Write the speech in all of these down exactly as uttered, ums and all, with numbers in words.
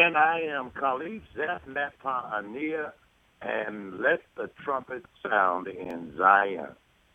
And I am Khalid Zafnat Pa'anir, and let the trumpet sound in Zion.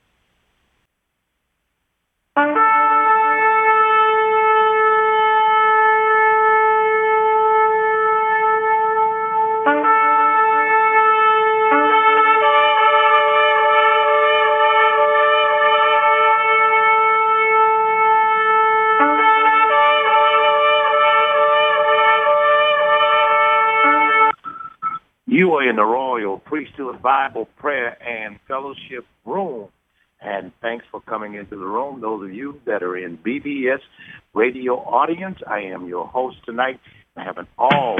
You are in the Royal Priesthood Bible Prayer and Fellowship Room, and thanks for coming into the room. Those of you that are in B B S radio audience, I am your host tonight. I have an all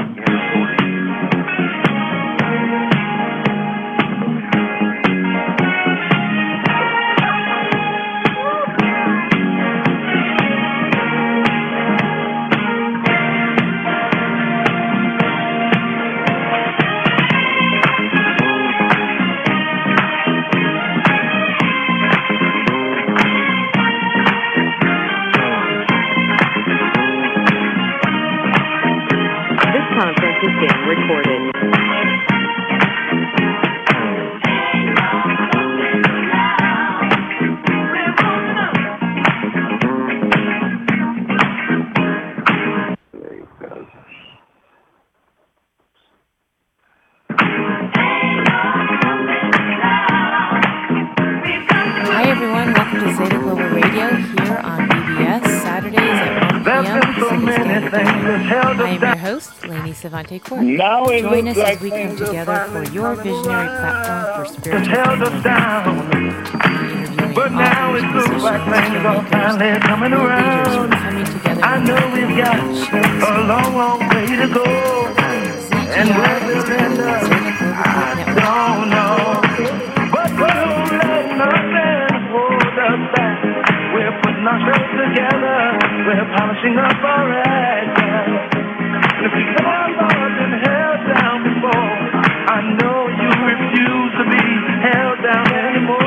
Savante Court. Join us as we come together for your visionary platform for spiritual interviewing but now it looks like things are finally coming around. I know we've got a long, long way to go, and where we'll end up, I don't know. But we don't let nothing hold us back. We're putting ourselves together. We're polishing up our act. And if you have been held down before, I know you refuse to be held down anymore.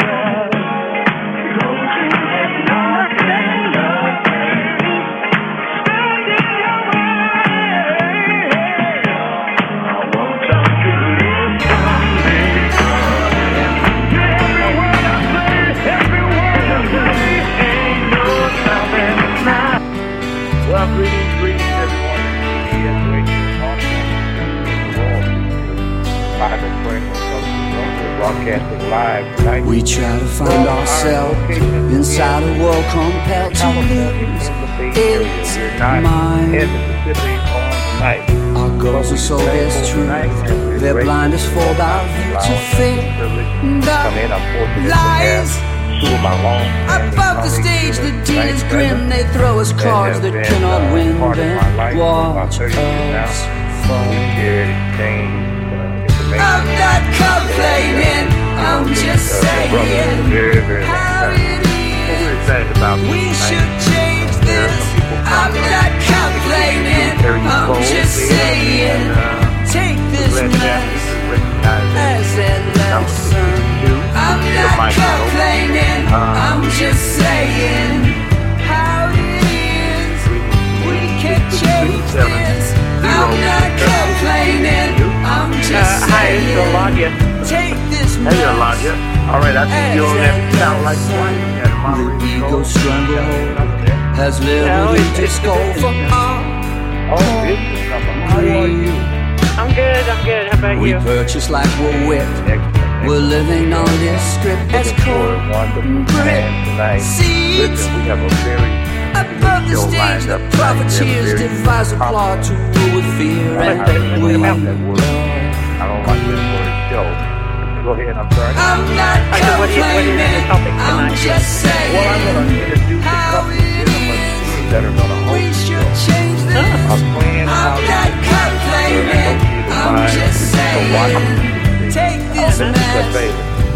Don't you let nothing, nothing stand in your way. I want you to live someday. Every word I say, every word I say, ain't no stopping now. Well, greetings, greetings, everyone. Broadcasting live tonight. We try to find ourselves inside a world compelled to lose its mind. Our girls are so distrue, their blinders fall our view to fate. The lies above the stage, the dealers grin. They throw us cards that cannot win. Then watch us fall. I'm not complaining, I'm just saying how it is. We should change this. I'm not complaining, I'm just saying take this mess as a lesson. I'm not complaining, I'm just saying how it is. We can change this. I'm not complaining, I'm just uh, hi, it's Elijah. Take this mess. Hey, Elijah. All right, I think you'll have to sound like one. The ego stranglehold has liberty disco for all. Oh, business number. How are you? I'm good, I'm good. How about we you? We purchase like we're whipped. We're living on this script as cold brick seeds. We have a very above the stage, the profiteers devise a plot to rule with fear and we I don't like this word show. Go ahead, I'm sorry. I'm not complaining, I'm just saying well, I'm going to introduce a couple of that are going to hold we should change this. I'm not complaining, I'm just saying take this mess as a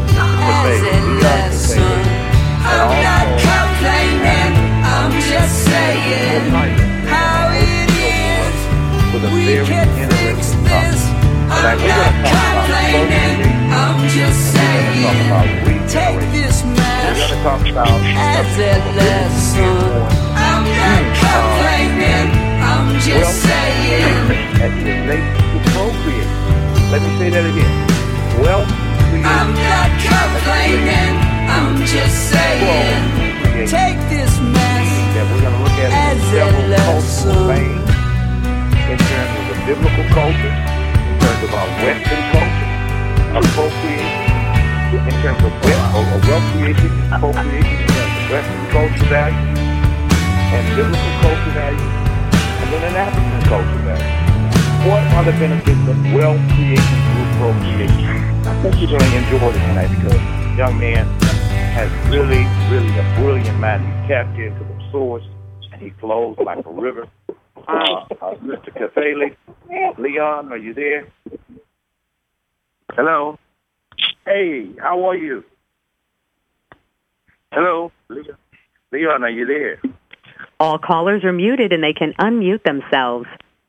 lesson. I'm not complaining, I'm just saying how it is. We can fix this. I'm not complaining, I'm just saying take this mess as a lesson. I'm not complaining, I'm just saying. As it is nature to procreate. Let me say that again. Wealth creation. I'm not complaining. I'm just saying. Take this mess that we're going to look at as several a cultural lesson. veins in terms of the biblical culture, in terms of our Western culture, appropriation, in terms of wealth, or wealth creation, appropriation, in terms of Western culture value, and biblical culture value, and then an African culture value. What are the benefits of wealth creation through procreation? I think you're going to enjoy this tonight because the young man has really, really a brilliant mind. He's tapped into the source, and he flows like a river. Uh, uh, Mister Kafele, Leon, are you there? Hello? Hey, how are you? Hello? Leon, Leon, are you there? All callers are muted and they can unmute themselves.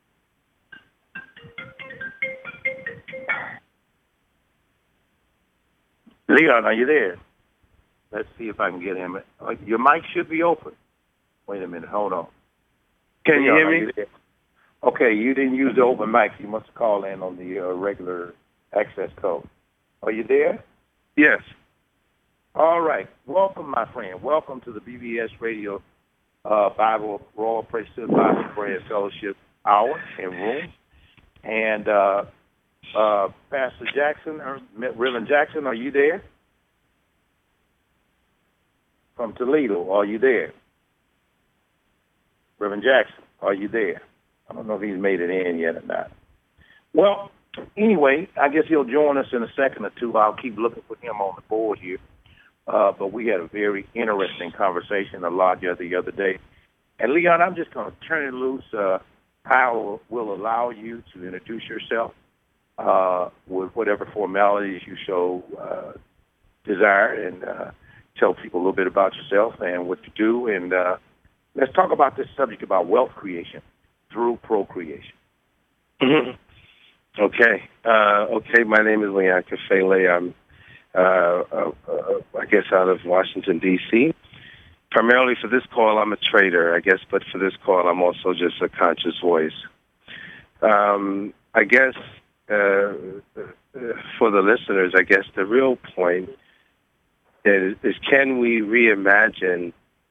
Leon, are you there? Let's see if I can get him. Uh, your mic should be open. Wait a minute. Hold on. Can Leon, you hear are me? you there? Okay, you didn't use the open mic. You must call in on the uh, regular access code. Are you there? Yes. All right. Welcome, my friend. Welcome to the B B S Radio uh, Bible Royal Priesthood Bible Prayer Fellowship Hour and Room. And uh, uh, Pastor Jackson, or Reverend Jackson, are you there? From Toledo, are you there? Reverend Jackson, are you there? I don't know if he's made it in yet or not. Well, anyway, I guess he'll join us in a second or two. I'll keep looking for him on the board here. Uh, but we had a very interesting conversation, a lot the other, the other day. And, Leon, I'm just going to turn it loose. Uh, Kyle will allow you to introduce yourself uh, with whatever formalities you show uh, desire, and uh, tell people a little bit about yourself and what you do. And uh, let's talk about this subject about wealth creation through procreation. Mm-hmm. Okay. Uh, okay, my name is Leon Kafele. I'm, uh, uh, uh, I guess, out of Washington, D C Primarily for this call, I'm a trader, I guess, but for this call, I'm also just a conscious voice. Um, I guess uh, for the listeners, I guess the real point is, is can we reimagine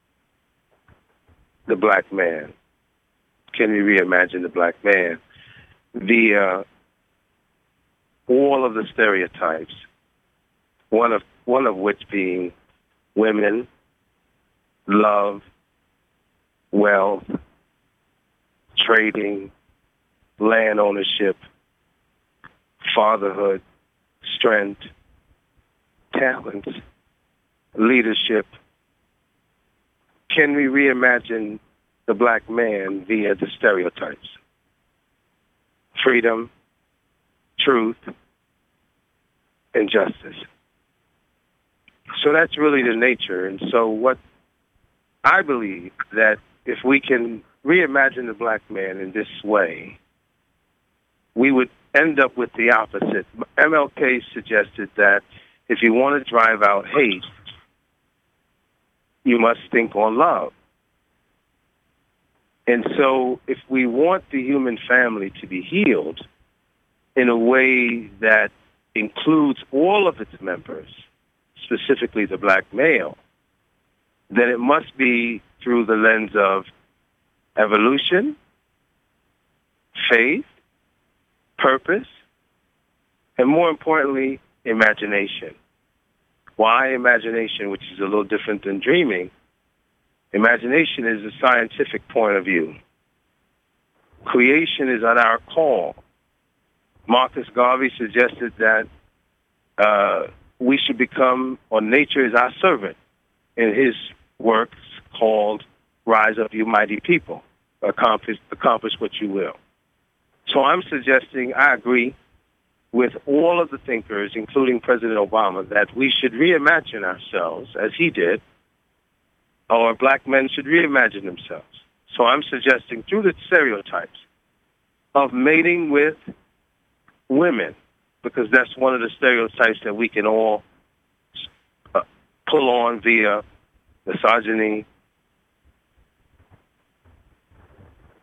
the black man? Can we reimagine the black man via all of the stereotypes, one of one of which being women, love, wealth, trading, land ownership, fatherhood, strength, talent, leadership. Can we reimagine the black man via the stereotypes? Freedom, truth, and justice. So that's really the nature. And so what I believe that if we can reimagine the black man in this way, we would end up with the opposite. M L K suggested that if you want to drive out hate, you must think on love. And so if we want the human family to be healed in a way that includes all of its members, specifically the black male, then it must be through the lens of evolution, faith, purpose, and more importantly, imagination. Why imagination, which is a little different than dreaming? Imagination is a scientific point of view. Creation is on our call. Marcus Garvey suggested that uh, we should become, or nature is our servant, in his works called Rise Up, You Mighty People, accomplish, accomplish what you will. So I'm suggesting, I agree with all of the thinkers, including President Obama, that we should reimagine ourselves, as he did, or black men should reimagine themselves. So I'm suggesting through the stereotypes of mating with women, because that's one of the stereotypes that we can all uh, pull on via misogyny,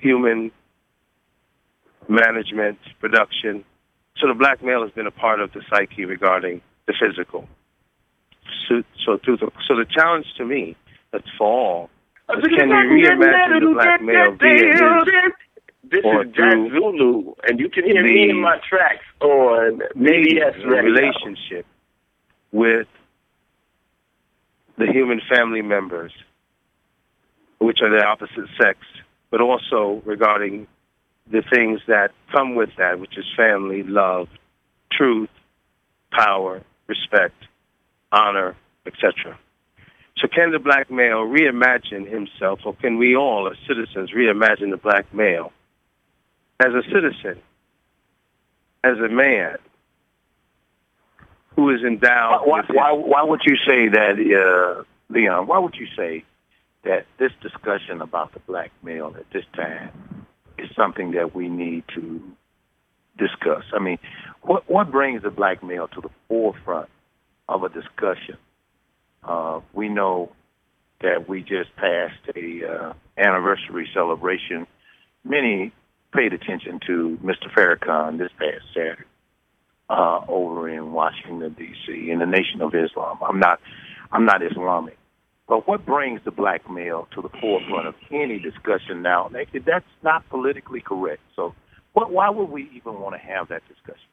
human management, production. So the black male has been a part of the psyche regarding the physical. So, so, through the, so the challenge to me, that's for all, is can we reimagine the black male being his? This is Jack Zulu, and you can hear me in my tracks on B B S Radio. Relationship with the human family members, which are the opposite sex, but also regarding the things that come with that, which is family, love, truth, power, respect, honor, et cetera. So can the black male reimagine himself, or can we all, as citizens, reimagine the black male as a citizen, as a man who is endowed? Why, why, why would you say that, uh, Leon, why would you say that this discussion about the black male at this time is something that we need to discuss? I mean, what what brings the black male to the forefront of a discussion? Uh, we know that we just passed a uh, anniversary celebration. Many paid attention to Mister Farrakhan this past Saturday uh, over in Washington, D C, in the Nation of Islam. I'm not, I'm not Islamic, but what brings the black male to the forefront of any discussion now? That's not politically correct. So, what, why would we even want to have that discussion?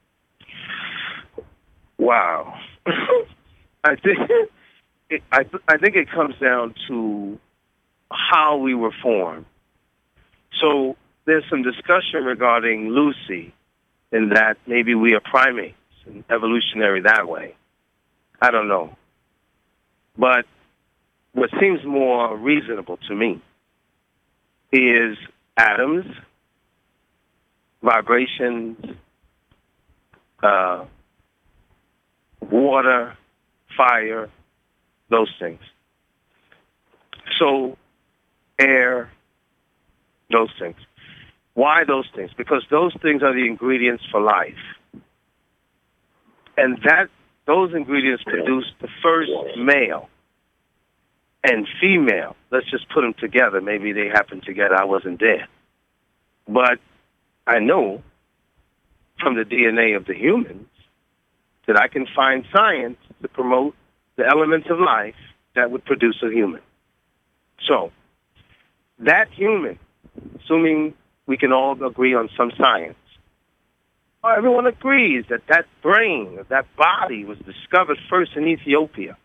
Wow, I think it, I I think it comes down to how we were formed. So there's some discussion regarding Lucy, in that maybe we are primates and evolutionary that way. I don't know. But what seems more reasonable to me is atoms, vibrations, uh, water, fire, those things. So air, those things. Why those things? Because those things are the ingredients for life. And that those ingredients produce the first male and female. Let's just put them together. Maybe they happened together. I wasn't there. But I know from the D N A of the humans that I can find science to promote the elements of life that would produce a human. So that human, assuming we can all agree on some science, everyone agrees that that brain, that body was discovered first in Ethiopia.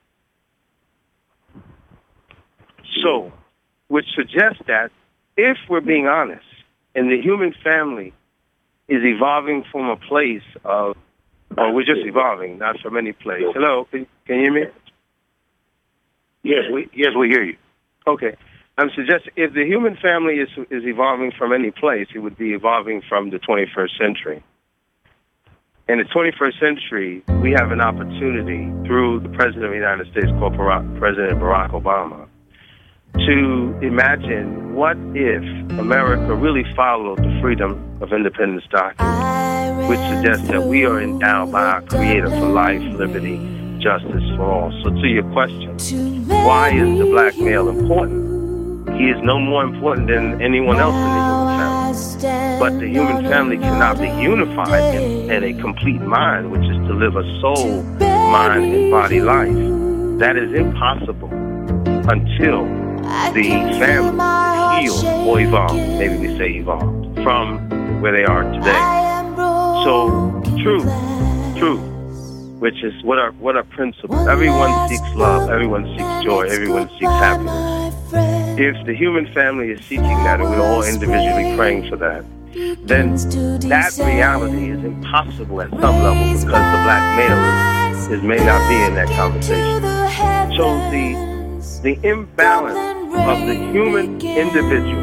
So, which suggests that if we're being honest, and the human family is evolving from a place of, or we're just evolving, not from any place. Hello, can, can you hear me? Yes, we yes we hear you. Okay. I'm suggesting if the human family is is evolving from any place, it would be evolving from the twenty-first century. In the twenty-first century, we have an opportunity through the President of the United States, President Barack Obama, to imagine what if America really followed the Freedom of Independence Doctrine, which suggests that we are endowed by our Creator for life, liberty, justice for all. So to your question, why is the black male important? He is no more important than anyone else in the human family. But the human family cannot be unified in, in a complete mind, which is to live a soul, mind, and body life. That is impossible until the family is healed or evolved, maybe we say evolved, from where they are today. So, truth, truth, which is what are, what are principles. Everyone seeks love, everyone seeks joy, everyone seeks happiness. If the human family is seeking that, and we're all individually praying for that, then that reality is impossible at some level because the black male is, is may not be in that conversation. So the the imbalance of the human individual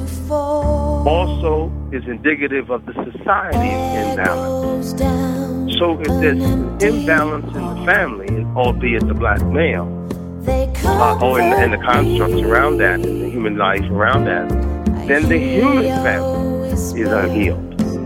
also is indicative of the society imbalance. So if there's an imbalance in the family, albeit the black male, Uh, or in, in the constructs around that, in the human life around that, then the human family is unhealed.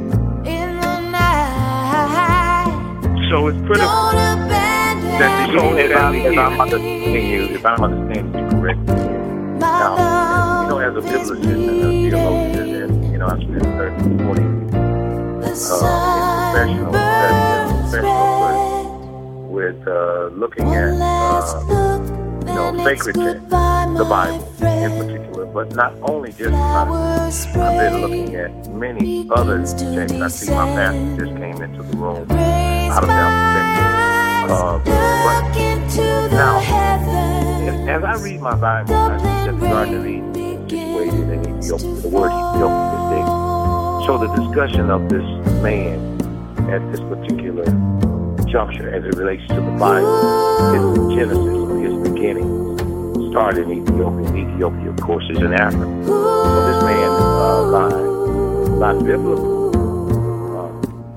So it's critical that the human family if I'm understanding you, if I'm understanding you correctly, now, you know, know, as a biblicist and a theologian, and, you know, I spent thirty, forty years uh, in professional study and professional work with uh, looking at, uh, you know, sacred texts, the Bible in particular, but not only just the Bible. I've been looking at many other texts. I see my pastor just came into the room out of that text. Uh, but now, as I read my Bible, I see that the Garden of Eden is situated in Ethiopia. The word Ethiopia is there. So the discussion of this man at this particular juncture as it relates to the Bible, his genesis, his beginning, started in Ethiopia. Ethiopia, of course, is in Africa. So this man, uh, by, by biblical uh,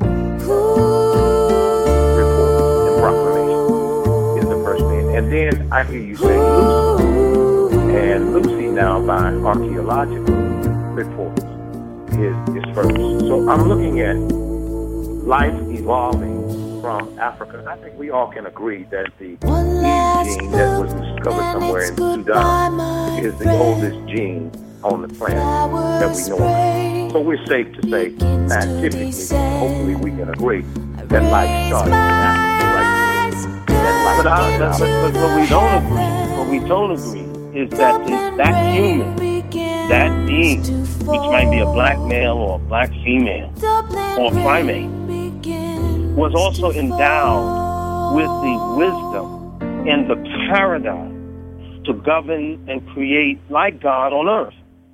reports and proclamation, is the first man. And then I hear you say Lucy. And Lucy now, by archaeological reports, is, is first. So I'm looking at life evolving from Africa. I think we all can agree that the Eve gene that was discovered somewhere in Sudan is the oldest gene on the planet that we know of. So we're safe to say, scientifically, hopefully we can agree that life started in Africa, right? That life but, I, but, but what we don't agree, what we don't agree is that this, that human, that being, which might be a black male or a black female or a primate, was also endowed with the wisdom and the paradigm to govern and create like God on earth.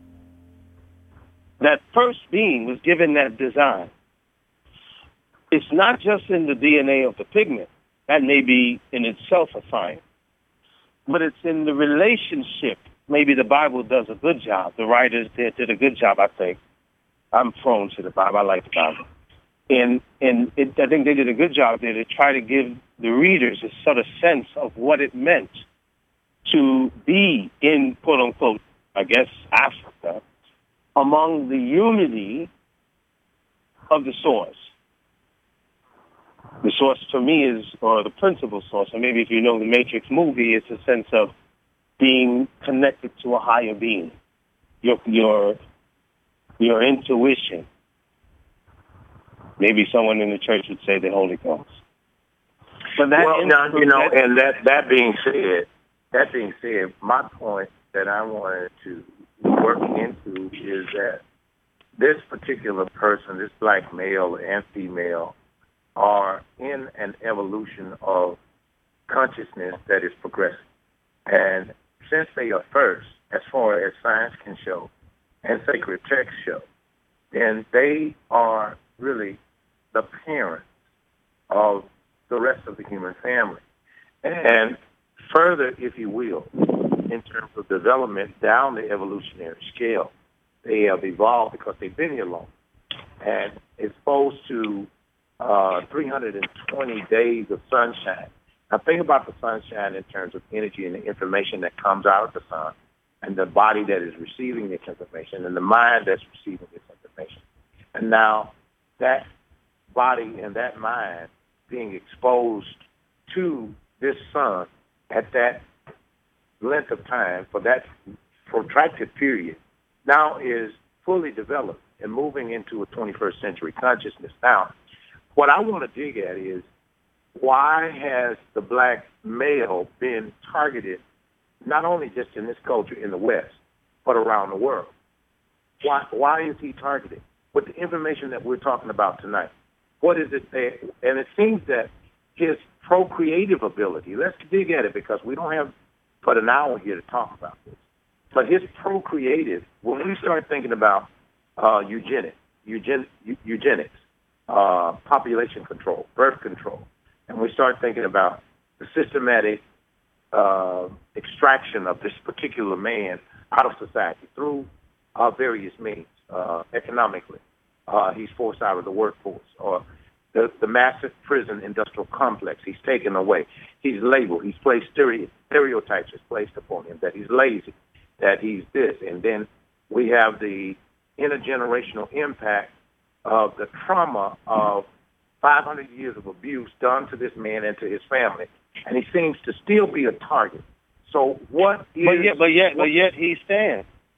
That first being was given that design. It's not just in the D N A of the pigment. That may be in itself a science. But it's in the relationship. Maybe the Bible does a good job. The writers did, did a good job, I think. I'm prone to the Bible. I like the Bible. And and it, I think they did a good job there to try to give the readers a sort of sense of what it meant to be in, quote unquote, I guess, Africa, among the unity of the source. The source for me is, or the principal source, or maybe if you know the Matrix movie, it's a sense of being connected to a higher being, your your your intuition. Maybe someone in the church would say the Holy Ghost. But that well, now, you know, and that, that being said, that being said, my point that I wanted to work into is that this particular person, this black male and female, are in an evolution of consciousness that is progressive. And since they are first, as far as science can show, and sacred texts show, then they are really the parents of the rest of the human family. And further, if you will, in terms of development down the evolutionary scale, they have evolved because they've been here long. And exposed to uh, three hundred twenty days of sunshine. Now think about the sunshine in terms of energy and the information that comes out of the sun, and the body that is receiving this information, and the mind that's receiving this information. And now that body and that mind being exposed to this sun at that length of time for that protracted period now is fully developed and moving into a twenty-first century consciousness. Now, what I want to dig at is, why has the black male been targeted not only just in this culture in the West, but around the world? Why, why is he targeted? With the information that we're talking about tonight, what is it there? And it seems that his procreative ability, let's dig at it because we don't have but an hour here to talk about this, but his procreative, when we start thinking about uh, eugenics, eugen, eugenics, uh, population control, birth control, and we start thinking about the systematic uh, extraction of this particular man out of society through uh, various means, uh, economically. Uh, he's forced out of the workforce, or the, the massive prison industrial complex. He's taken away. He's labeled. He's placed stereo, stereotypes is placed upon him that he's lazy, that he's this. And then we have the intergenerational impact of the trauma of five hundred years of abuse done to this man and to his family. And he seems to still be a target. So what is... But yet, but yet, but yet he stands.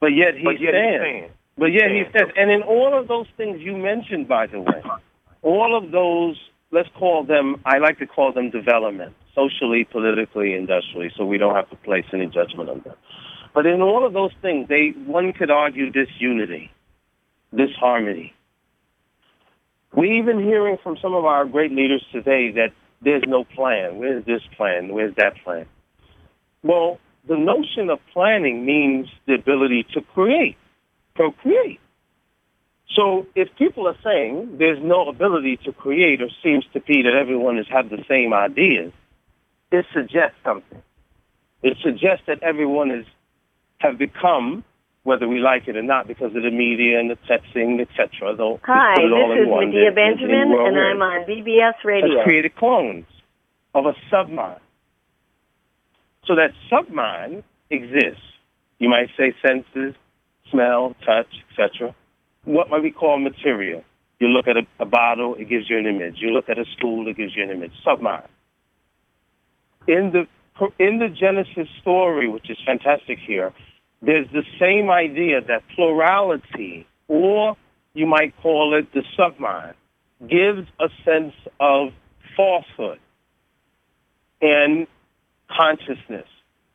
But yet he but yet stands. He stands. But yet he stands. And in all of those things you mentioned, by the way, all of those, let's call them, I like to call them development, socially, politically, industrially, so we don't have to place any judgment on them. But in all of those things, they one could argue this unity, this harmony. We're even hearing from some of our great leaders today that there's no plan. Where's this plan? Where's that plan? Well, the notion of planning means the ability to create, procreate. So if people are saying there's no ability to create, or seems to be that everyone has had the same ideas, it suggests something. It suggests that everyone is have become, whether we like it or not, because of the media and the texting, et cetera. Hi, this is Medea Benjamin, and I'm on B B S Radio. Has created clones of a submind. So that submind exists. You might say senses, smell, touch, et cetera. What might we call material? You look at a, a bottle, it gives you an image. You look at a stool, it gives you an image. Submind. In the in the Genesis story, which is fantastic here, there's the same idea that plurality, or you might call it the submind, gives a sense of falsehood and consciousness.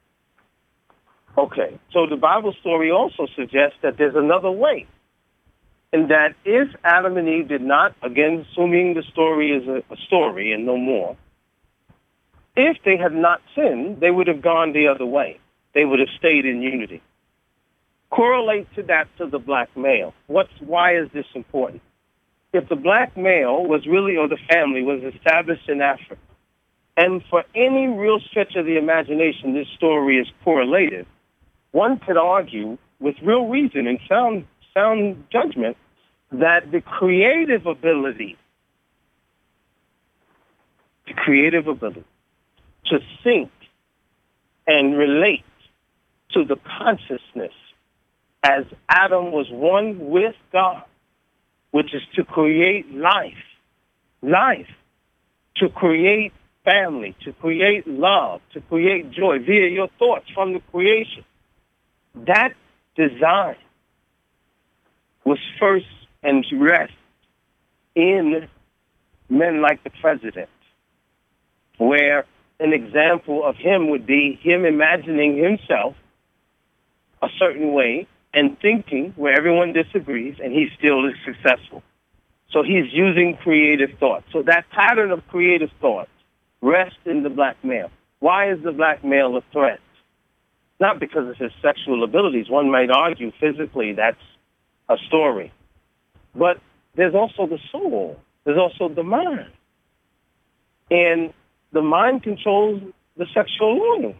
Okay, so the Bible story also suggests that there's another way. And that if Adam and Eve did not, again, assuming the story is a, a story and no more, if they had not sinned, they would have gone the other way. They would have stayed in unity. Correlate to that to the black male. What's, why is this important? If the black male was really, or the family was established in Africa, and for any real stretch of the imagination this story is correlated, one could argue with real reason and sound sound judgment that the creative ability, the creative ability to think and relate to the consciousness as Adam was one with God, which is to create life, life, to create family, to create love, to create joy via your thoughts from the creation. That design was first and rest in men like the president, where an example of him would be him imagining himself a certain way and thinking where everyone disagrees, and he still is successful. So he's using creative thought. So that pattern of creative thought rests in the black male. Why is the black male a threat? Not because of his sexual abilities. One might argue physically that's a story. But there's also the soul. There's also the mind. And the mind controls the sexual longings.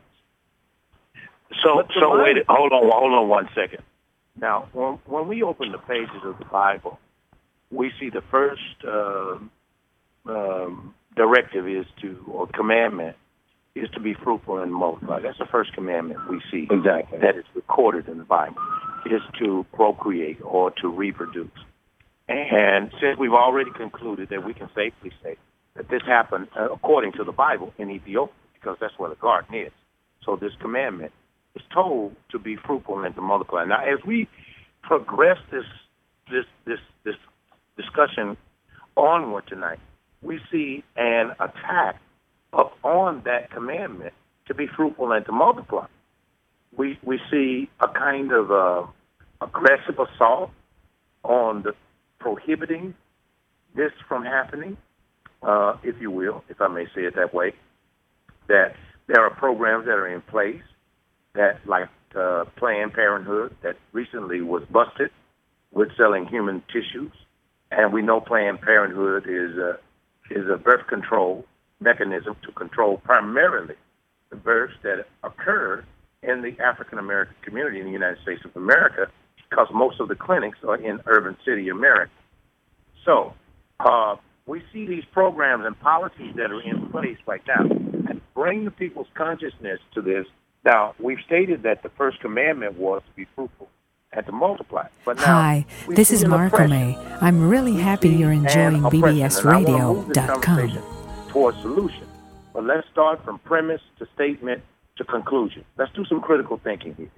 So, so mind, wait, hold on, hold on one second. Now, when, when we open the pages of the Bible, we see the first uh, um, directive is to, or commandment, is to be fruitful and multiply. That's the first commandment we see exactly that is recorded in the Bible, is to procreate or to reproduce. And since we've already concluded that we can safely say that this happened uh, according to the Bible in Ethiopia, because that's where the garden is. So this commandment is told to be fruitful and to multiply. Now, as we progress this this this this discussion onward tonight, we see an attack upon that commandment to be fruitful and to multiply. We we see a kind of uh, aggressive assault on the prohibiting this from happening, uh, if you will, if I may say it that way, that there are programs that are in place that, like uh, Planned Parenthood, that recently was busted with selling human tissues, and we know Planned Parenthood is a, is a birth control mechanism to control primarily the births that occur in the African-American community in the United States of America, because most of the clinics are in urban city America. So uh, we see these programs and policies that are in place right now and bring the people's consciousness to this. Now, we've stated that the first commandment was to be fruitful and to multiply. But now, hi, this is Marco May. I'm really happy you're enjoying B B S radio dot com. Towards solution. But let's start from premise to statement to conclusion. Let's do some critical thinking here.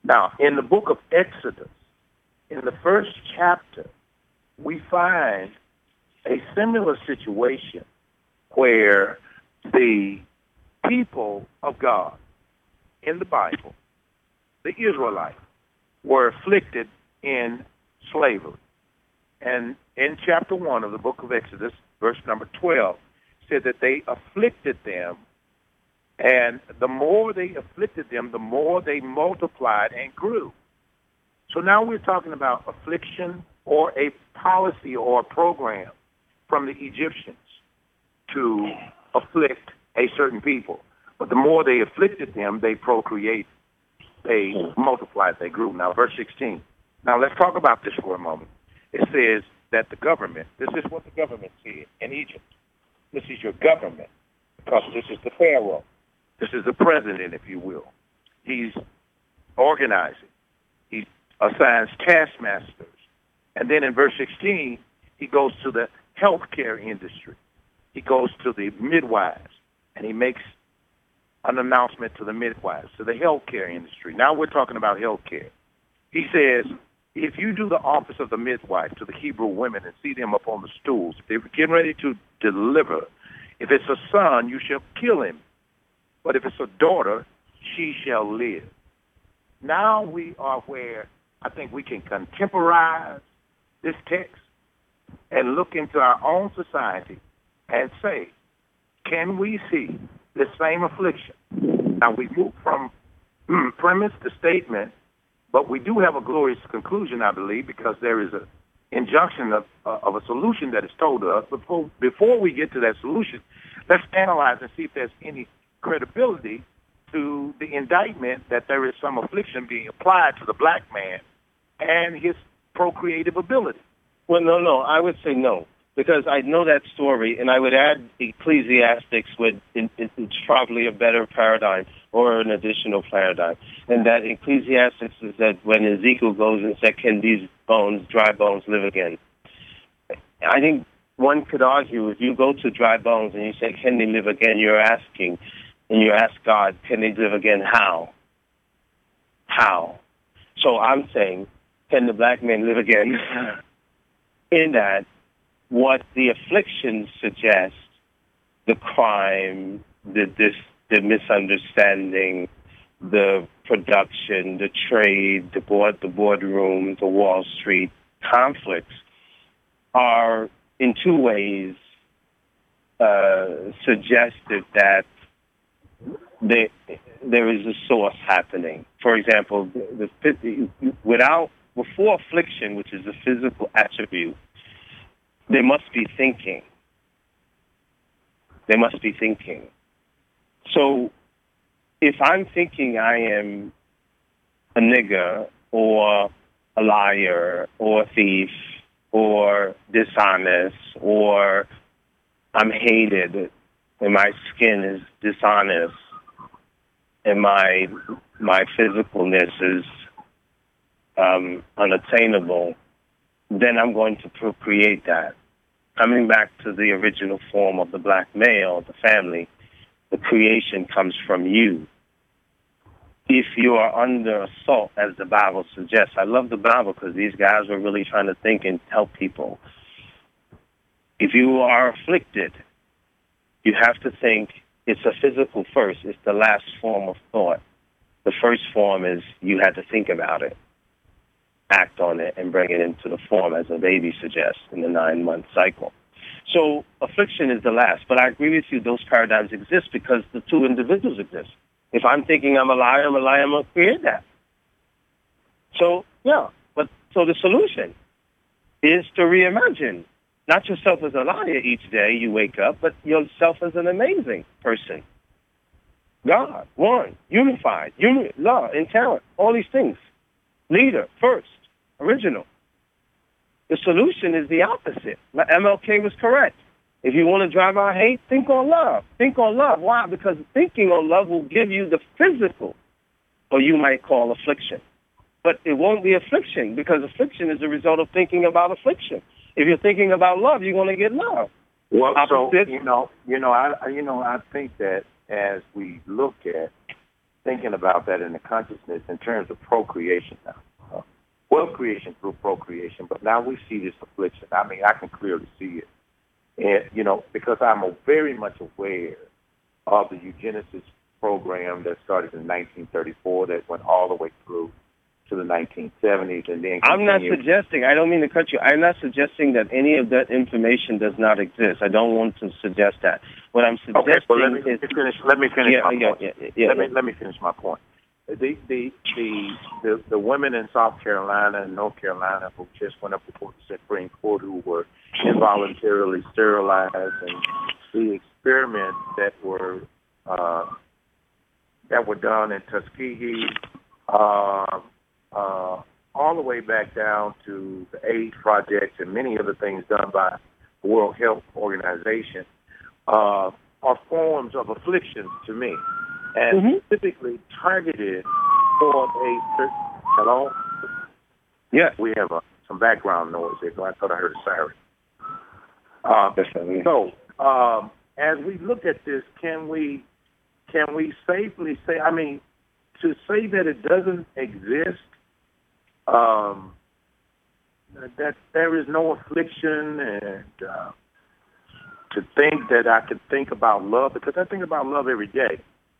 Now, in the book of Exodus, in the first chapter, we find a similar situation where the people of God in the Bible, the Israelites, were afflicted in slavery. And in chapter one of the book of Exodus, verse number twelve, said that they afflicted them, and the more they afflicted them, the more they multiplied and grew. So now we're talking about affliction or a policy or a program from the Egyptians to afflict a certain people. But the more they afflicted them, they procreated, they multiplied, they grew. Now, verse sixteen. Now, let's talk about this for a moment. It says that the government, this is what the government said in Egypt. This is your government, because this is the Pharaoh. This is the president, if you will. He's organizing. He assigns taskmasters. And then in verse sixteen, he goes to the healthcare industry. He goes to the midwives, and he makes an announcement to the midwives, to the healthcare industry. Now we're talking about healthcare. He says, if you do the office of the midwife to the Hebrew women and see them up on the stools, if they're getting ready to deliver, if it's a son, you shall kill him. But if it's a daughter, she shall live. Now we are where I think we can contemporize this text and look into our own society and say, can we see the same affliction? Now we move from premise to statement, but we do have a glorious conclusion, I believe, because there is an injunction of, uh, of a solution that is told to us. Before, before we get to that solution, let's analyze and see if there's any credibility to the indictment that there is some affliction being applied to the black man and his procreative ability. Well, no, no, I would say no, because I know that story, and I would add Ecclesiastics with it, it, it's probably a better paradigm or an additional paradigm, and that Ecclesiastics is that when Ezekiel goes and said, can these bones, dry bones, live again? I think one could argue if you go to dry bones and you say, can they live again, you're asking, and you ask God, can they live again? How? How? So I'm saying, can the black man live again? In that, what the afflictions suggest, the crime, the dis, the misunderstanding, the production, the trade, the board, the boardroom, the Wall Street conflicts, are in two ways uh, suggested that they, there is a source happening. For example, the, the, without before affliction, which is a physical attribute, they must be thinking. They must be thinking. So if I'm thinking I am a nigger or a liar or a thief or dishonest or I'm hated and my skin is dishonest and my my physicalness is um, unattainable, then I'm going to procreate that. Coming back to the original form of the black male, the family, the creation comes from you. If you are under assault, as the Bible suggests, I love the Bible because these guys were really trying to think and help people. If you are afflicted, you have to think it's a physical first. It's the last form of thought. The first form is you had to think about it, act on it, and bring it into the form as a baby suggests in the nine-month cycle. So affliction is the last. But I agree with you, those paradigms exist because the two individuals exist. If I'm thinking I'm a liar, I'm a liar, I'm going to create that. So, yeah. But so the solution is to reimagine. Not yourself as a liar each day you wake up, but yourself as an amazing person. God, one, unified, uni- law, and talent, all these things. Leader, first, original. The solution is the opposite. M L K was correct. If you want to drive out hate, think on love. Think on love. Why? Because thinking on love will give you the physical, or you might call affliction. But it won't be affliction because affliction is a result of thinking about affliction. If you're thinking about love, you're going to get love. Well, so, you know, you know, I, you know, I think that as we look at thinking about that in the consciousness in terms of procreation now. Uh, wealth creation through procreation, but now we see this affliction. I mean, I can clearly see it. And, you know, because I'm a, very much aware of the eugenesis program that started in nineteen thirty-four that went all the way through to the nineteen seventies. And then I'm not suggesting, I don't mean to cut you, I'm not suggesting that any of that information does not exist. I don't want to suggest that. What I'm suggesting okay, well, let me, is... Finish, let me finish yeah, my yeah, point. Yeah, yeah, yeah, let, me, yeah. let me finish my point. The, the, the, the, the women in South Carolina and North Carolina who just went up before the Supreme Court who were involuntarily sterilized, and the experiments that were uh, that were done in Tuskegee, uh, uh, all the way back down to the AIDS Project and many other things done by the World Health Organization, uh, are forms of affliction to me, and mm-hmm. typically targeted for a certain... Hello? Yeah. We have uh, some background noise here. I thought I heard a siren. Uh, so, um, as we look at this, can we can we safely say, I mean, to say that it doesn't exist, um, that there is no affliction, and uh, to think that I could think about love, because I think about love every day.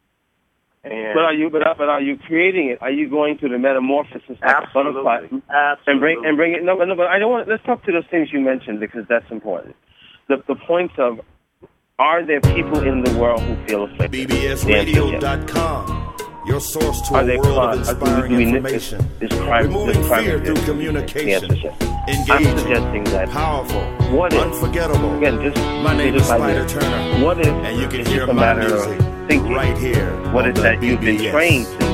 And but are you? But, but are you creating it? Are you going through the metamorphosis like absolutely, a butterfly absolutely. and bring and bring it? No, no. But I don't want. Let's talk to those things you mentioned because that's important. The the points of, are there people in the world who feel afflicted? B B S radio dot com, your source to are a they world crime, of inspiring we, information. Is, is crime, Removing is crime fear exist? through communication. Engaging, I'm suggesting that powerful, what if, unforgettable. Again, just my name is Spider idea. Turner. What if and you can it's hear just a my matter music of thinking right here. What is that B B S. you've been trained to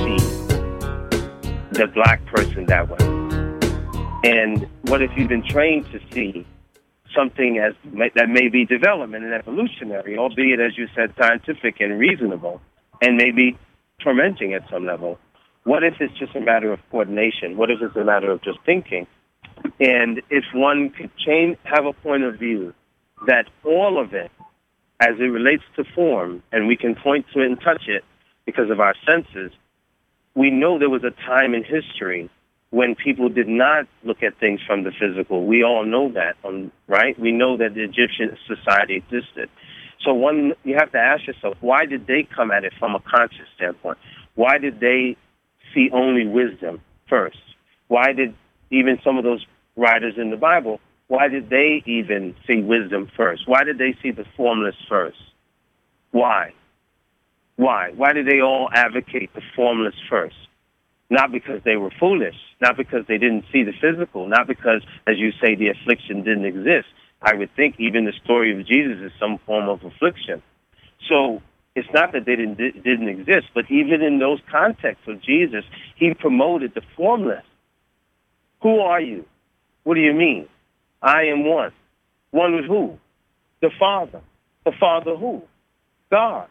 see the black person that way? And what if you've been trained to see something as that may be development and evolutionary, albeit, as you said, scientific and reasonable, and maybe tormenting at some level? What if it's just a matter of coordination? What if it's a matter of just thinking? And if one could change, have a point of view that all of it, as it relates to form, and we can point to it and touch it because of our senses, we know there was a time in history when people did not look at things from the physical. We all know that, um, right? We know that the Egyptian society existed. So one, you have to ask yourself, why did they come at it from a conscious standpoint? Why did they see only wisdom first? Why did even some of those writers in the Bible, why did they even see wisdom first? Why did they see the formless first? Why? Why? Why did they all advocate the formless first? Not because they were foolish, not because they didn't see the physical, not because, as you say, the affliction didn't exist. I would think even the story of Jesus is some form of affliction. So it's not that they didn't didn't exist, but even in those contexts of Jesus, he promoted the formless. Who are you? What do you mean? I am one. One with who? The Father. The Father who? God.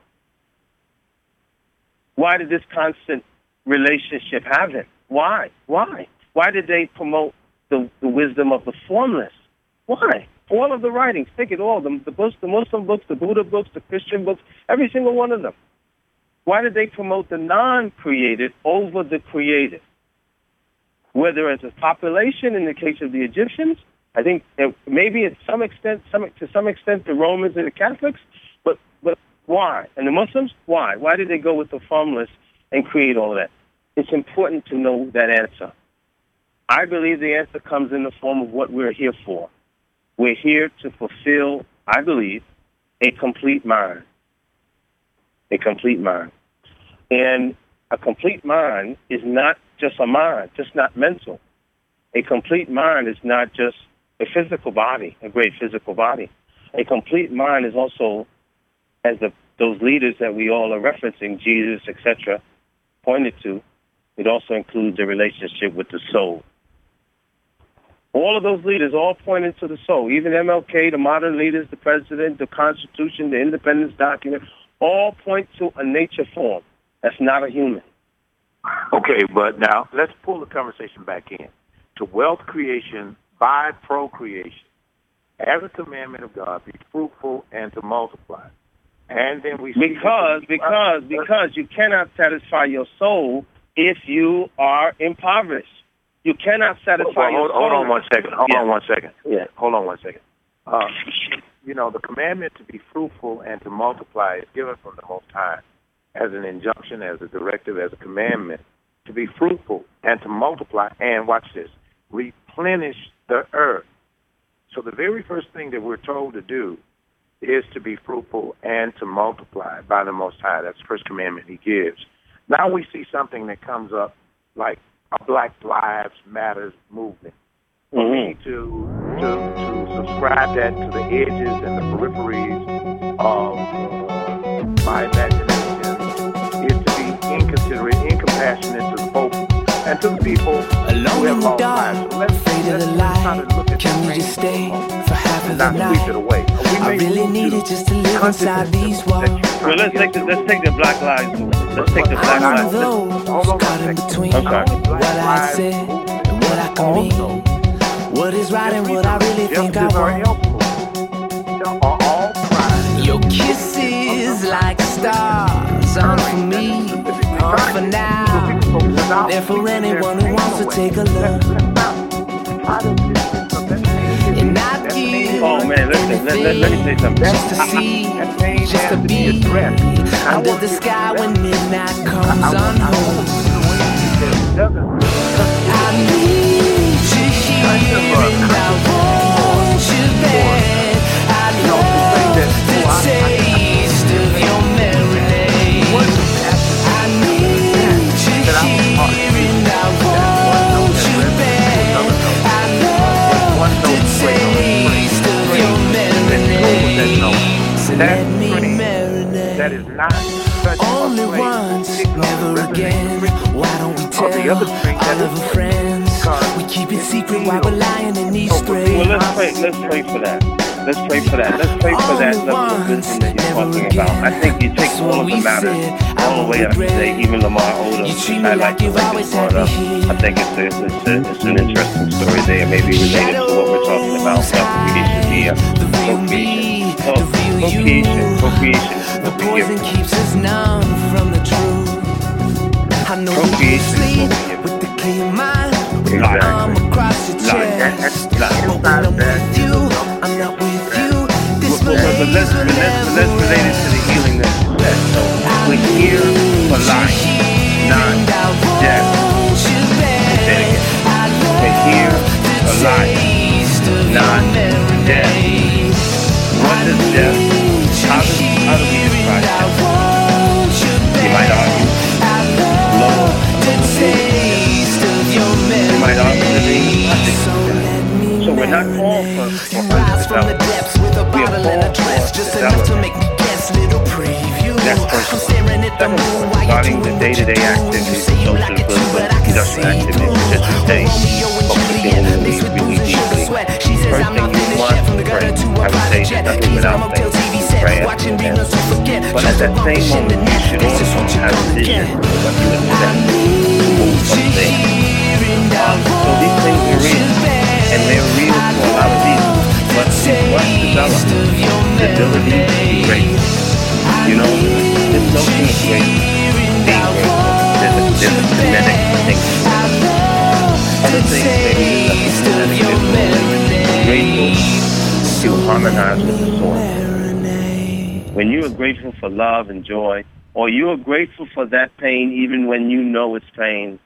Why did this constant relationship happen? Why? Why? Why did they promote the, the wisdom of the formless? Why? All of the writings, take it all, the, the books, the Muslim books, the Buddha books, the Christian books, every single one of them. Why did they promote the non-created over the created? Whether it's a population, in the case of the Egyptians, I think maybe at some extent, some, to some extent, the Romans and the Catholics, but but why? And the Muslims, why? Why did they go with the formless and create all of that? It's important to know that answer. I believe the answer comes in the form of what we're here for. We're here to fulfill, I believe, a complete mind. A complete mind. And a complete mind is not just a mind, just not mental. A complete mind is not just a physical body, a great physical body. A complete mind is also, as the, those leaders that we all are referencing, Jesus, et cetera, pointed to, it also includes a relationship with the soul. All of those leaders all pointed to the soul. Even M L K, the modern leaders, the president, the Constitution, the Independence document, all point to a nature form. That's not a human. Okay, but now let's pull the conversation back in to wealth creation by procreation. As a commandment of God, be fruitful and to multiply. And then we see because because because you cannot satisfy your soul if you are impoverished. You cannot satisfy well, hold, your soul. Hold on one second. Hold yeah. on one second. Yeah. Hold on one second. Uh, you know, the commandment to be fruitful and to multiply is given from the Most High as an injunction, as a directive, as a commandment to be fruitful and to multiply. And watch this, replenish the earth. So the very first thing that we're told to do is to be fruitful and to multiply by the Most High. That's the first commandment he gives. Now we see something that comes up like a Black Lives Matters movement. For mm-hmm. me to, to to subscribe that to the edges and the peripheries of uh, my imagination is to be inconsiderate, incompassionate to the folks and to the people alone in the dark, so let's, afraid let's, of the light. Can you just stay for half of the night? Away. I really need it just to live inside these walls. Well, let's take the let's take the Black Lives Movement. Let's take the Black Lives Movement. Caught in between what I said and what I can mean. What is right and what I really think I want. Your kisses like stars aren't for me, aren't for now. They're for anyone who wants to take a look. And I'd give oh man, listen, let, let, let me say something. Just to see, just to be under the sky when midnight comes unhome. I need you here and I want you there. I love the taste of your marinade. I need you here and I want you there. I love the taste of your marinade. So let me marinate. That is not only once, never again. Why don't we tell all of our friends? We keep it secret while we're lying in these threads. Well, let's pray. Let's pray for that. Let's pray for that. Let's pray for that level of wisdom that you're talking about. I think you take all of the matters all the way up to today. Even Lamar Odom, I like the way this brought up. I think it's a, it's, a, it's an interesting story there, maybe related to what we're talking about. Procreation here, procreation. Oh, procreation, procreation. The poison keeps us numb from the truth. I know you sleep with the clear mind, with my arm across your chest. But when I'm with you, I'm not with you. This but, but, but let's, let's, let's relate it to the healing that you said. So we're here for life, not death. Say it again. We're here for life, not death. What is death? How do, how do we describe death? You might argue low. You might argue living. So we're not called for development. We are called for development. That's first. Second, regarding the day-to-day activities, social and political industrial activities, just to stay focusing on what we really deeply. First thing you want to pray. I would say there's nothing without faith. Pray and but at that same moment, you should also have a vision of what you accept to move from things. Um, so these things are real, and they're real for a lot of reasons. But we must develop the ability to be grateful. You know, there's no thing is grateful. Being grateful. There's a, there's a genetic thing. Other things maybe there's nothing genetic. Grateful to harmonize with the source. When you are grateful for love and joy, or you are grateful for that pain even when you know it's pain,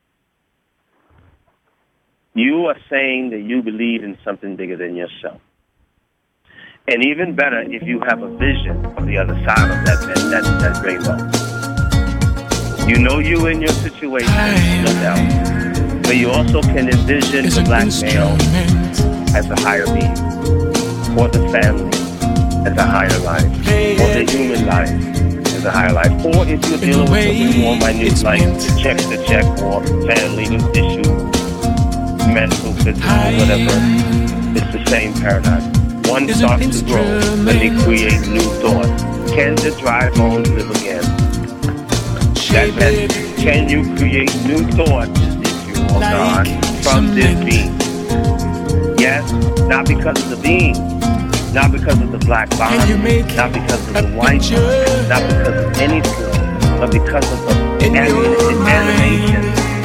you are saying that you believe in something bigger than yourself. And even better, if you have a vision of the other side of that, that, that rainbow. You know you in your situation, no doubt. But you also can envision the black male as a higher being, or the family as a higher life, or the human life as a higher life. Or if you're dealing with something more minute, like check to check, or family issue, mental, physical, whatever, it's the same paradigm. One starts to grow and they create new thought. Can the dry bones live again? That meant, can you create new thought, if you are God, from this being? Yes, not because of the being, Not because of the black body, not because of the white body, not because of any form, but because of the anim- animation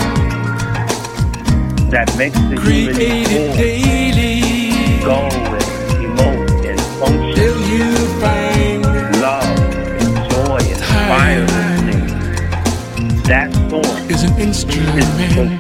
that makes the human form go and emote and function. Love and joy and fire and things. That source is an instrument.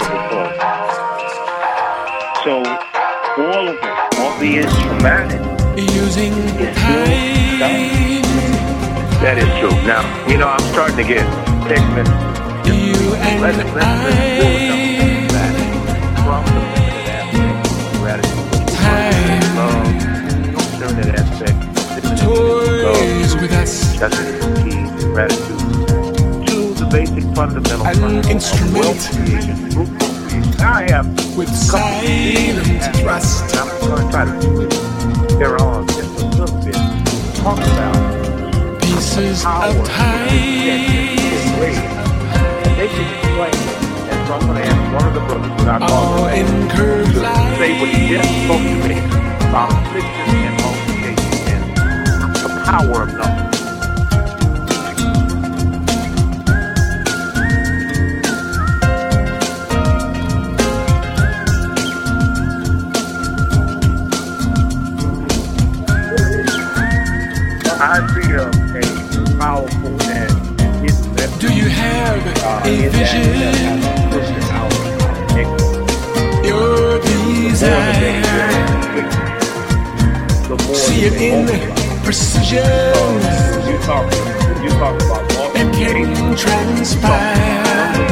So all of it, albeit traumatic, using is still done. That is true. Now, you know, I'm starting to get text messages. You and let's, let's, let's build something back from the aspect, gratitude, love, don't that aspect, toys with us, justice, peace, gratitude, to the basic fundamental principles of wealth creation, group creation. Now I have with silent trust. I'm going to try to carry on just a little bit. Talk about pieces of time. And they can explain. And so I'm going to ask one of the brothers without calling him to say what he just spoke to me about affliction and multiplication and the power of numbers. I feel a powerful and it's do you have uh, a vision? Your desire. See it in precision. Uh, you talk, you talk about and can transpire.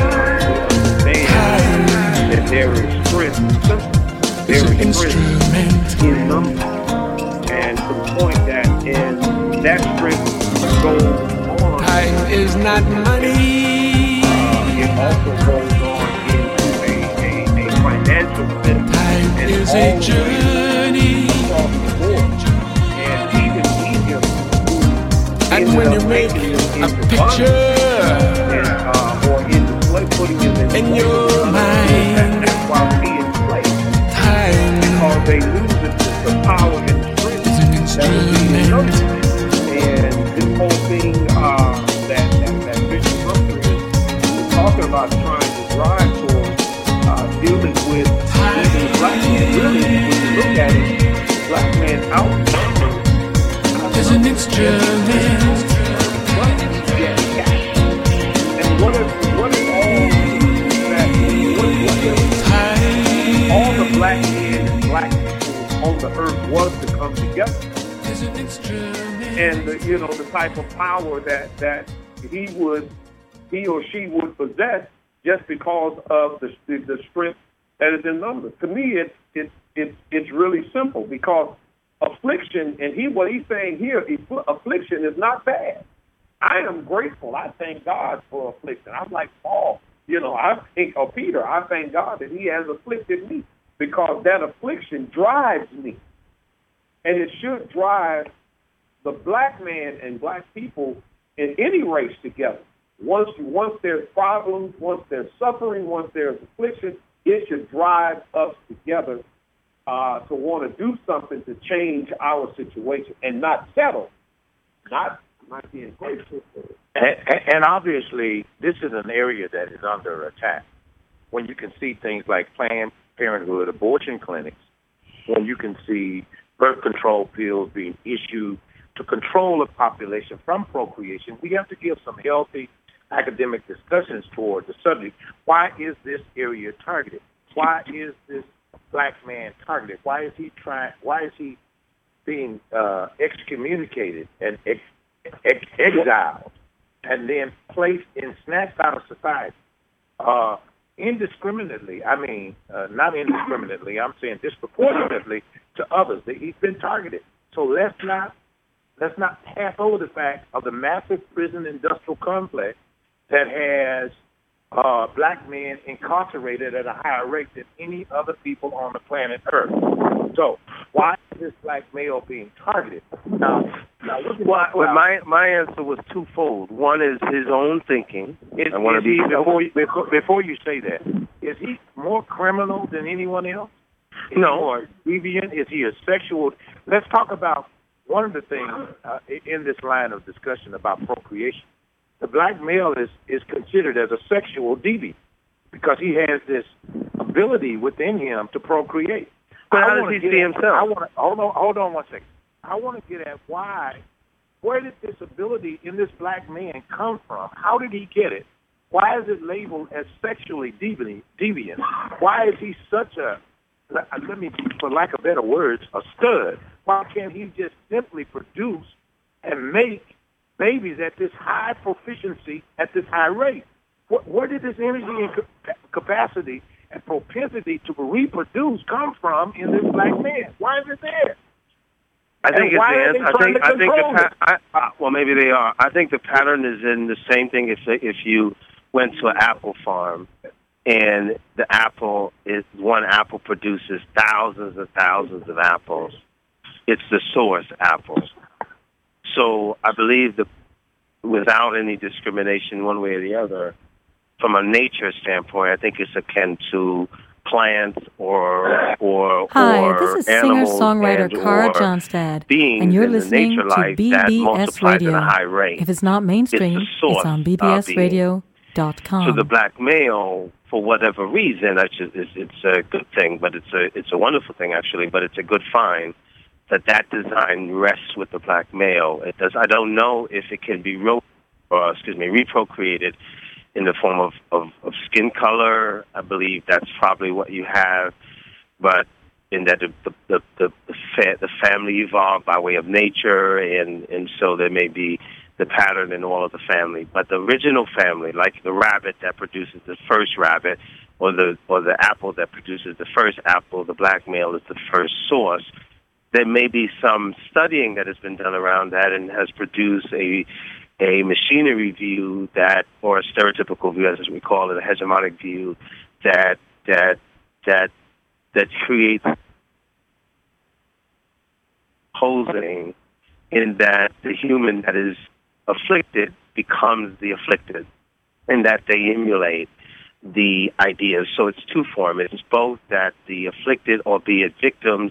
That there is strength. There is strength in numbers, and to the point that in that strength goes on. Time is not money. Uh, it also goes on into a, a, a financial sense. Time and is a journey. And even Egypt, and when you make a picture, and, uh, or in the slave putting it in, in your mind, that's why we in place. Time, because they lose it, the power and the strength that will be in numbers. And this whole thing uh, that, that, that Bishop Humphrey is talking about trying to drive towards uh, dealing with the black man, really, when you look at it, black man outnumbered is an instrument. And what if, what if all that, what, what if all the black men and black people on the earth was to come together? And the, you know, the type of power that, that he would, he or she would possess just because of the the, the strength that is in numbers. To me, it's it's it's it's really simple, because affliction, and he what he's saying here, affliction is not bad. I am grateful. I thank God for affliction. I'm like Paul, you know, I think, or Peter, I thank God that he has afflicted me, because that affliction drives me, and it should drive the black man and black people in any race together. Once once there's problems, once there's suffering, once there's affliction, it should drive us together uh, to want to do something to change our situation and not settle, not not being grateful for it. And, and obviously, this is an area that is under attack. When you can see things like Planned Parenthood, abortion clinics, when you can see birth control pills being issued to control a population from procreation, we have to give some healthy academic discussions toward the subject. Why is this area targeted? Why is this black man targeted? Why is he trying? Why is he being uh, excommunicated and ex- ex- exiled, and then placed and snatched out of society uh, indiscriminately? I mean, uh, not indiscriminately. I'm saying disproportionately to others. He's been targeted. So let's not let's not pass over the fact of the massive prison industrial complex that has uh, black men incarcerated at a higher rate than any other people on the planet Earth. So why is this black male being targeted? Now, now look at well, well, my my answer was twofold. One is his own thinking. Is, I want is to be he, before, you, before, before you say that, is he more criminal than anyone else? Is no. He more deviant? Is he a sexual? Let's talk about one of the things uh, in this line of discussion about procreation, the black male is, is considered as a sexual deviant because he has this ability within him to procreate. But how does he see at, himself? I want to hold on, hold on one second. I want to get at why, where did this ability in this black man come from? How did he get it? Why is it labeled as sexually deviant? deviant? Why is he such a, let me, for lack of better words, a stud? Why can't he just simply produce and make babies at this high proficiency, at this high rate? Where, where did this energy and capacity and propensity to reproduce come from in this black man? Why is it there? I think and it's the I think I think the pa- I, uh, well maybe they are. I think the pattern is in the same thing. If if you went to an apple farm and the apple is one apple produces thousands and thousands of apples, it's the source apples. So I believe that without any discrimination one way or the other, from a nature standpoint, I think it's akin to plants or or Hi, or this is animals singer-songwriter and Cara or Johnstad, beings and you're in the listening nature to life B that B S multiplies Radio. at a high rate. If it's not mainstream, It's the source it's on B B S radio dot com. So the black male, for whatever reason, that's just, it's, it's a good thing, but it's a it's a wonderful thing actually. But it's a good find that that design rests with the black male. It does. I don't know if it can be ro- or excuse me reprocreated in the form of, of, of skin color. I believe that's probably what you have, but in that the the the, the, the, fa- the family evolved by way of nature, and, and so there may be the pattern in all of the family. But the original family, like the rabbit that produces the first rabbit, or the or the apple that produces the first apple, the black male is the first source. There may be some studying that has been done around that and has produced a a machinery view that, or a stereotypical view, as we call it, a hegemonic view that that that that creates posing in that the human that is afflicted becomes the afflicted, and that they emulate the ideas. So it's two form. It's both that the afflicted, albeit victims,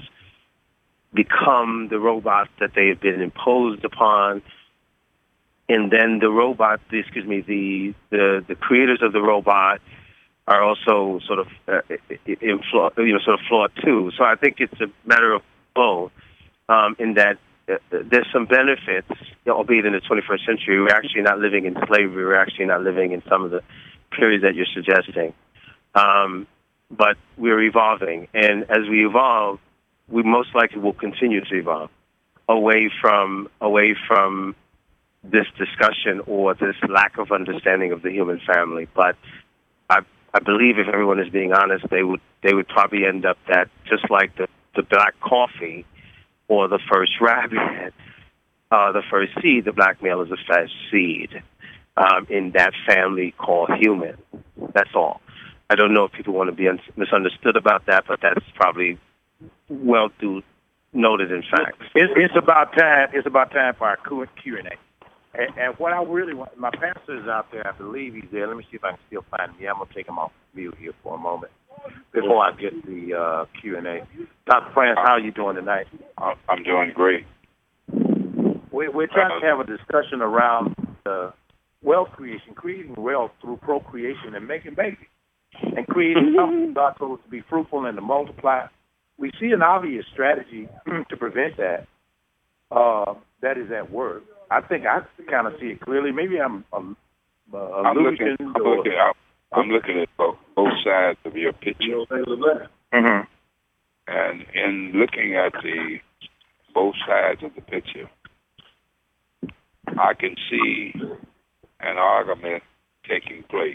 become the robots that they have been imposed upon, and then the robot, the, excuse me, the, the the creators of the robot are also sort of uh, in flaw, you know, sort of flawed too. So I think it's a matter of both. Um, in that uh, there's some benefits, albeit in the twenty-first century, we're actually not living in slavery. We're actually not living in some of the periods that you're suggesting. Um, but we're evolving, and as we evolve, we most likely will continue to evolve away from away from this discussion or this lack of understanding of the human family. But I I believe if everyone is being honest, they would they would probably end up that just like the, the black coffee or the first rabbit, uh, the first seed, the black male is the first seed um, in that family called human. That's all. I don't know if people want to be un- misunderstood about that, but that's probably well do noted in fact. It's, it's about time. It's about time for our Q and A. And, and what I really want, my pastor is out there. I believe he's there. Let me see if I can still find him. Yeah, I'm gonna take him off mute here for a moment before I get the uh, Q and A. Doctor France, how are you doing tonight? I'm doing great. We're, we're trying to have a discussion around uh, wealth creation, creating wealth through procreation and making babies, and creating something God told us to be fruitful and to multiply. We see an obvious strategy to prevent that. Uh, that is at work. I think I kind of see it clearly. Maybe I'm um, uh, I'm looking. I'm or, looking, I'm looking at both, both sides of your picture. Mm-hmm. And in looking at the both sides of the picture, I can see an argument taking place.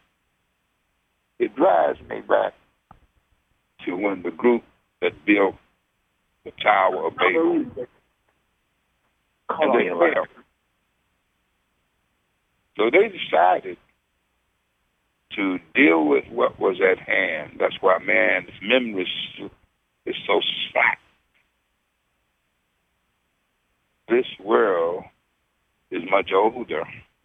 It drives me back to when the group that built the Tower of Babel, and they failed. So they decided to deal with what was at hand. That's why man's memory is so slack. This world is much older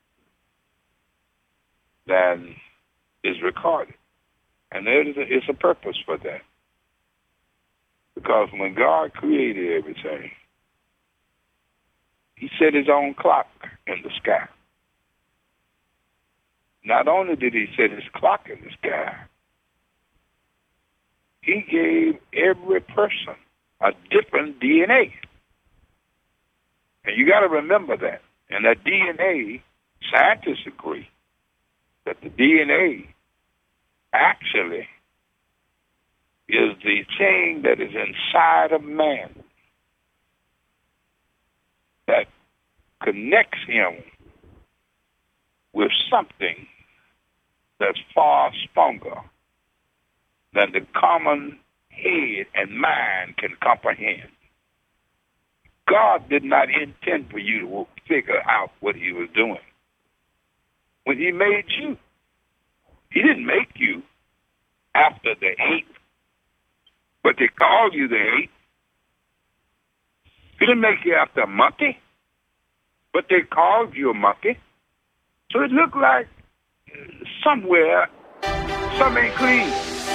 than is recorded. And there is a, it's a purpose for that. Because when God created everything, he set his own clock in the sky. Not only did he set his clock in the sky, he gave every person a different D N A. And you got to remember that. And that D N A, scientists agree that the D N A actually is the thing that is inside of man that connects him with something that's far stronger than the common head and mind can comprehend. God did not intend for you to figure out what he was doing. When he made you, he didn't make you after the eighth, but they called you the eighth. He didn't make you after a monkey, but they called you a monkey. So it looked like somewhere something ain't clean.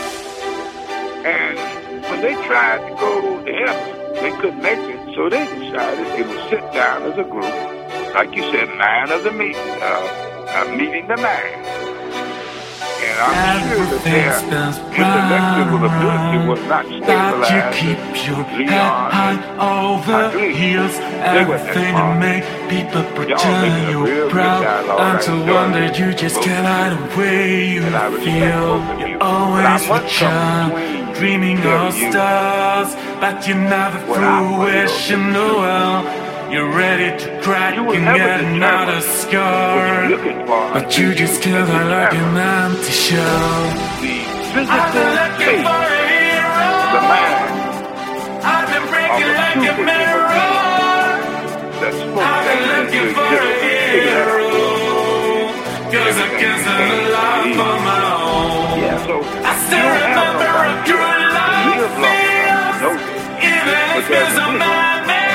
And when they tried to go to heaven, they couldn't make it. So they decided they would sit down as a group, like you said, man of the meeting, uh, uh, meeting the man. And I'm sure that their intellectual ability was not stabilized. You keep your head high over heels, everything to make people pretend you're proud. Until one day you just can't hide the way you feel. You're always with John, dreaming of stars, but you never fruition. Oh well. You're ready to crack and get another scar, but you just kill her like an empty shell. I've been looking for a hero. The man. I've been breaking like a mirror. I've been looking for a hero, cause I can't stand a life on my own. I still remember a true love feels, even if it's a man.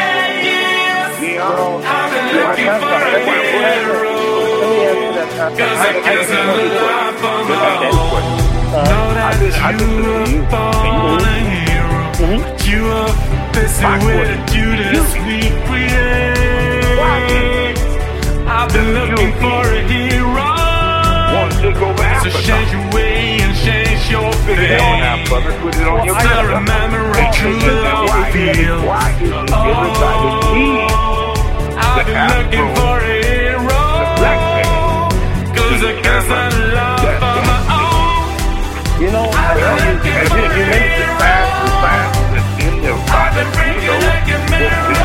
I've been looking for a hero, cause I can't stand a life on my own. Know that you were born a hero, but you are busy with the duties we create. I've been looking for a hero, so change your way and change your fate. Still remember a true love reveal. Oh, I've been looking for a hero, cause I can't stand love on my own. You know, I've been looking for a hero, I've been breaking like a mirror.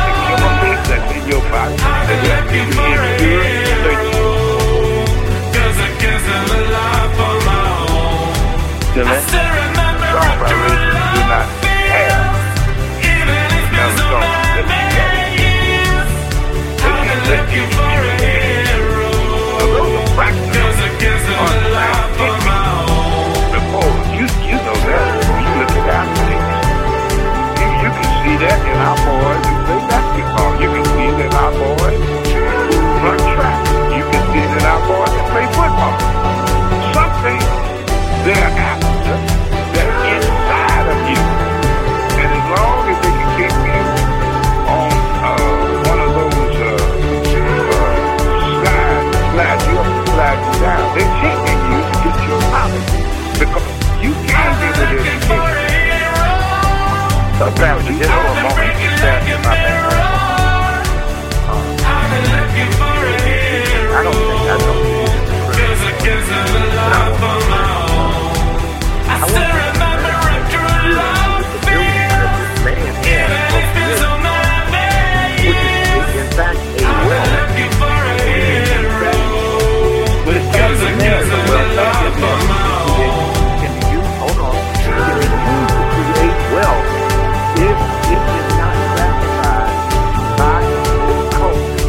I've been looking for a hero, cause I can't stand love on my own. I still remember a true love feels, even if it's a man years. I've been looking for a hero, cause I can't stand love on my own. You, you know that. You look at athletes. You, you can see that in our boys who play basketball. You can see it in our boys who run track. You can see it in our boys who play football. Something they're after that's inside of you. And as long as they can keep you on uh, one of those uh, uh, slides, slide you up, slide you down, they're changing you to get your knowledge. Because you can't be with this kid. Sometimes you just for a moment you stand in my back. I don't think I don't think it's I still remember a true love feels, even if it's a man years. I've been looking for a hero, cause I can't stand love on my own. Hold on. Can be used to create wealth if it is not classified by the culture.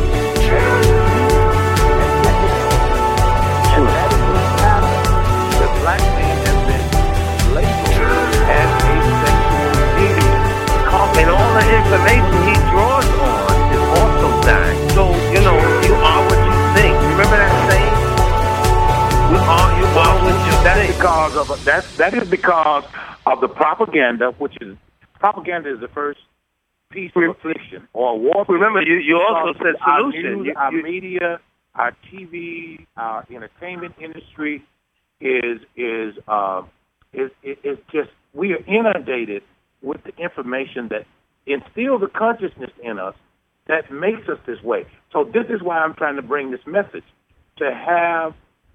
And that is what happened. The black man has been labeled as a sexual idiot. And all the information he draws on is also dying. So, you know, you are what you think. Remember that saying? We are, you are what you think. Because of that's that is because of the propaganda, which is propaganda is the first piece of affliction or war. Remember, you, you also said solution. Our, news, you, our you, media, our T V, our entertainment industry is is uh, is is just we are inundated with the information that instills the consciousness in us that makes us this way. So this is why I'm trying to bring this message, to have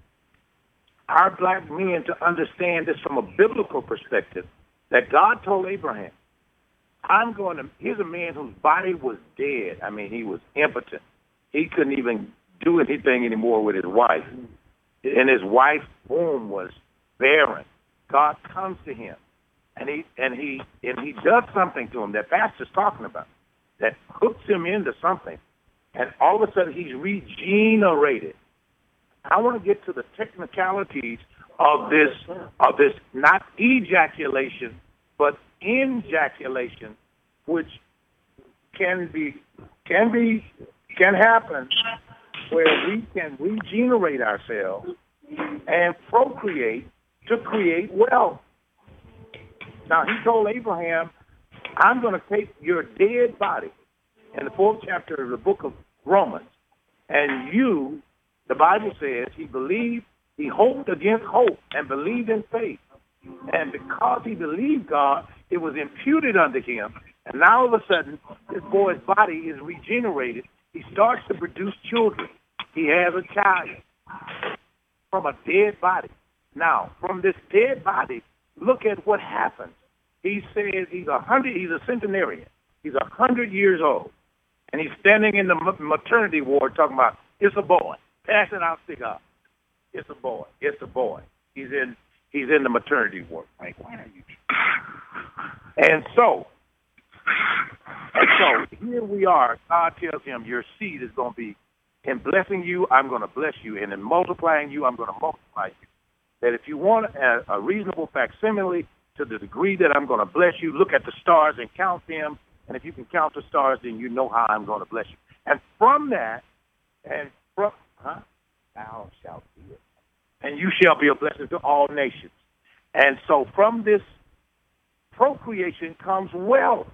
our black men to understand this from a biblical perspective, that God told Abraham, I'm going to, here's a man whose body was dead. I mean, he was impotent. He couldn't even do anything anymore with his wife. And his wife's womb was barren. God comes to him, and he and he and he does something to him that Pastor's talking about, that hooks him into something, and all of a sudden he's regenerated. I want to get to the technicalities of this of this not ejaculation, but injaculation, which can be can be can happen where we can regenerate ourselves and procreate to create wealth. Now, he told Abraham, I'm going to take your dead body in the fourth chapter of the book of Romans, and you, the Bible says, he believed, he hoped against hope and believed in faith. And because he believed God, it was imputed unto him. And now all of a sudden, this boy's body is regenerated. He starts to produce children. He has a child from a dead body. Now, from this dead body, look at what happens. He says he's a hundred. He's a centenarian. He's a hundred years old, and he's standing in the maternity ward talking about, it's a boy. Passing out cigars. It's a boy. It's a boy. He's in. He's in the maternity ward. Like, why are you? And so, and so here we are. God tells him, your seed is going to be, in blessing you, I'm going to bless you, and in multiplying you, I'm going to multiply you. That if you want a, a reasonable facsimile to the degree that I'm going to bless you, look at the stars and count them. And if you can count the stars, then you know how I'm going to bless you. And from that, and from, huh? Thou shalt be it. And you shall be a blessing to all nations. And so from this procreation comes wealth.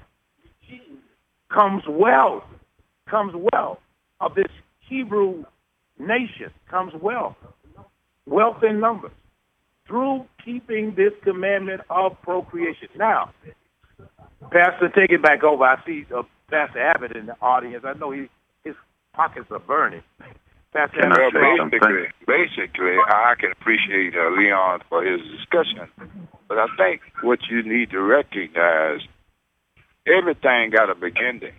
Comes wealth. Comes wealth of this Hebrew nation. Comes wealth. Wealth in numbers. Through keeping this commandment of procreation. Now, Pastor, take it back over. I see uh, Pastor Abbott in the audience. I know he, his pockets are burning. Pastor Can Abbott, well, basically, basically, I can appreciate uh, Leon for his discussion, but I think what you need to recognize, everything got a beginning.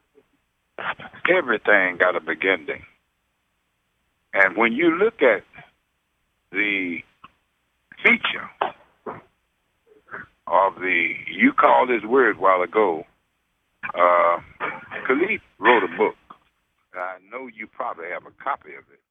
Everything got a beginning. And when you look at the feature of the, you called this word a while ago, uh, Khalid wrote a book. I know you probably have a copy of it.